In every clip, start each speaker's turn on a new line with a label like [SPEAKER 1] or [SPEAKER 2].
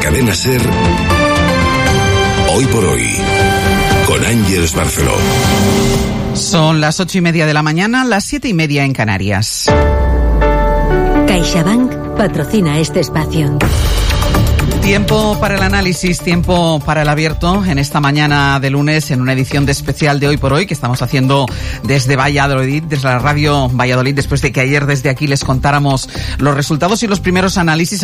[SPEAKER 1] Cadena SER, Hoy por Hoy, con Ángeles Barceló.
[SPEAKER 2] Son las 8:30 de la mañana, las 7:30 en Canarias.
[SPEAKER 3] CaixaBank patrocina este espacio.
[SPEAKER 2] Tiempo para el análisis, tiempo para el abierto en esta mañana de lunes, en una edición de especial de Hoy por Hoy que estamos haciendo desde Valladolid, desde la radio Valladolid, después de que ayer desde aquí les contáramos los resultados y los primeros análisis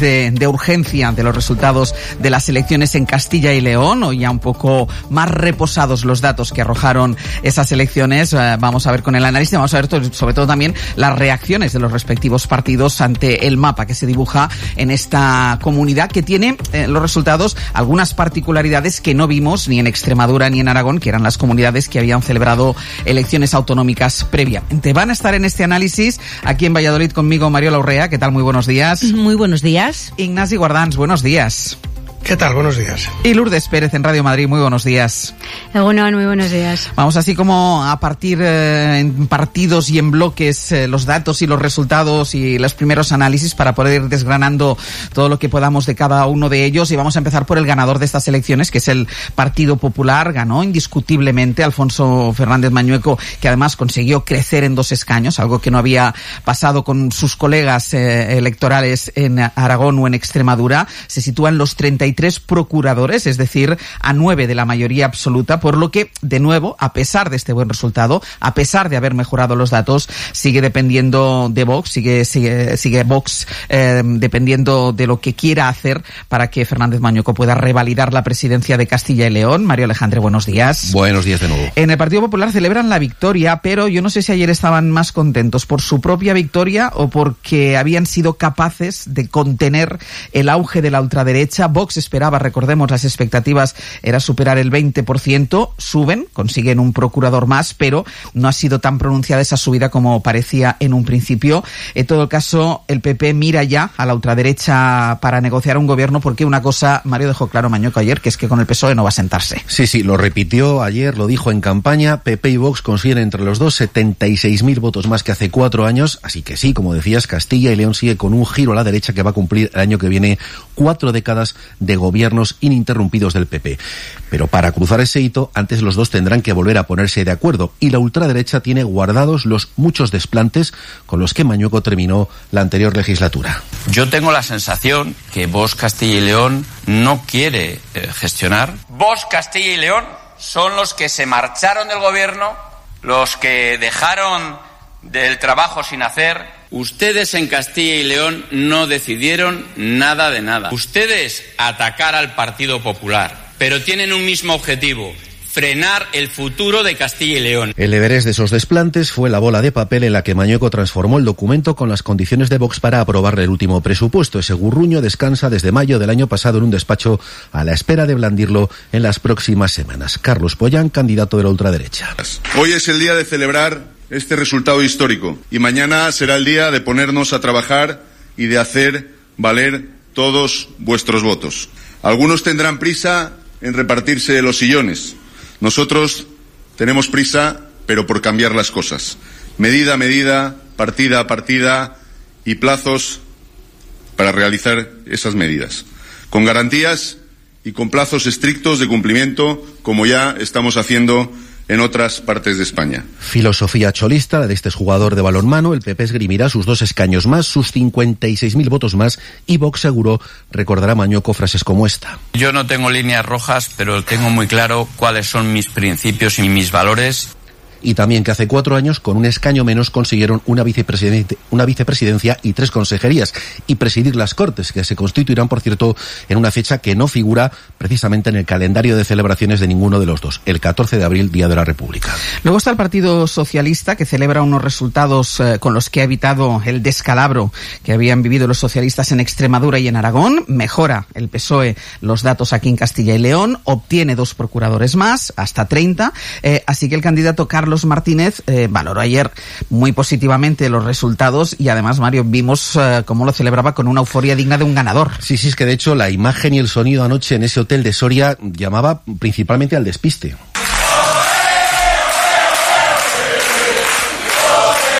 [SPEAKER 2] de urgencia de los resultados de las elecciones en Castilla y León. Hoy ya un poco más reposados los datos que arrojaron esas elecciones. Vamos a ver con el análisis, vamos a ver sobre todo también las reacciones de los respectivos partidos ante el mapa que se dibuja en esta comunidad, que tiene los resultados algunas particularidades que no vimos ni en Extremadura ni en Aragón, que eran las comunidades que habían celebrado elecciones autonómicas previamente. Van a estar en este análisis aquí en Valladolid conmigo Mariola Urrea. ¿Qué tal? Muy buenos días.
[SPEAKER 4] Muy buenos días.
[SPEAKER 2] Ignasi Guardans, buenos días.
[SPEAKER 5] ¿Qué tal? Buenos días.
[SPEAKER 2] Y Lourdes Pérez en Radio Madrid, muy buenos días.
[SPEAKER 4] Bueno, muy buenos días.
[SPEAKER 2] Vamos así como a partir en partidos y en bloques los datos y los resultados y los primeros análisis para poder ir desgranando todo lo que podamos de cada uno de ellos. Y vamos a empezar por el ganador de estas elecciones, que es el Partido Popular. Ganó indiscutiblemente Alfonso Fernández Mañueco, que además consiguió crecer en 2 escaños, algo que no había pasado con sus colegas electorales en Aragón o en Extremadura. Se sitúan los 33 procuradores, es decir, a 9 de la mayoría absoluta, por lo que, de nuevo, a pesar de este buen resultado, a pesar de haber mejorado los datos, sigue dependiendo de Vox, sigue Vox dependiendo de lo que quiera hacer para que Fernández Mañueco pueda revalidar la presidencia de Castilla y León. Mario Alejandre, buenos días.
[SPEAKER 6] Buenos días de nuevo.
[SPEAKER 2] En el Partido Popular celebran la victoria, pero yo no sé si ayer estaban más contentos por su propia victoria o porque habían sido capaces de contener el auge de la ultraderecha. Vox esperaba, recordemos, las expectativas era superar el 20%, suben, consiguen un procurador más, pero no ha sido tan pronunciada esa subida como parecía en un principio. En todo caso, el PP mira ya a la ultraderecha para negociar un gobierno, porque una cosa, Mario dejó claro Mañueco ayer, que es que con el PSOE no va a sentarse.
[SPEAKER 6] Sí, lo repitió ayer, lo dijo en campaña, PP y Vox consiguen entre los dos 76.000 votos más que hace 4 años, así que sí, como decías, Castilla y León sigue con un giro a la derecha que va a cumplir el año que viene 4 décadas de gobiernos ininterrumpidos del PP. Pero para cruzar ese hito, antes los dos tendrán que volver a ponerse de acuerdo, y la ultraderecha tiene guardados los muchos desplantes con los que Mañueco terminó la anterior legislatura.
[SPEAKER 7] Yo tengo la sensación que Vox Castilla y León no quiere gestionar. Vox Castilla y León son los que se marcharon del gobierno, los que dejaron del trabajo sin hacer. Ustedes en Castilla y León no decidieron nada de nada. Ustedes atacar al Partido Popular, pero tienen un mismo objetivo: frenar el futuro de Castilla y León.
[SPEAKER 6] El Everest de esos desplantes fue la bola de papel en la que Mañueco transformó el documento con las condiciones de Vox para aprobarle el último presupuesto. Ese gurruño descansa desde mayo del año pasado en un despacho a la espera de blandirlo en las próximas semanas. Carlos Pollán, candidato de la ultraderecha.
[SPEAKER 8] Hoy es el día de celebrar este resultado histórico, y mañana será el día de ponernos a trabajar y de hacer valer todos vuestros votos. Algunos tendrán prisa en repartirse los sillones. Nosotros tenemos prisa, pero por cambiar las cosas. Medida a medida, partida a partida, y plazos para realizar esas medidas. Con garantías y con plazos estrictos de cumplimiento, como ya estamos haciendo en otras partes de España.
[SPEAKER 6] Filosofía cholista, la de este jugador de balonmano. El PP esgrimirá sus 2 escaños más, sus 56.000 votos más, y Vox seguro recordará a Mañueco frases como esta.
[SPEAKER 7] Yo no tengo líneas rojas, pero tengo muy claro cuáles son mis principios y mis valores.
[SPEAKER 6] Y también que hace 4 años, con un escaño menos, consiguieron una vicepresidencia y 3 consejerías, y presidir las Cortes, que se constituirán, por cierto, en una fecha que no figura precisamente en el calendario de celebraciones de ninguno de los dos, el 14 de abril, Día de la República.
[SPEAKER 2] Luego está el Partido Socialista, que celebra unos resultados con los que ha evitado el descalabro que habían vivido los socialistas en Extremadura y en Aragón. Mejora el PSOE los datos aquí en Castilla y León, obtiene 2 procuradores más, hasta 30, así que el candidato Carlos Martínez valoró ayer muy positivamente los resultados, y además, Mario, vimos cómo lo celebraba con una euforia digna de un ganador.
[SPEAKER 6] Sí, es que de hecho la imagen y el sonido anoche en ese hotel de Soria llamaba principalmente al despiste.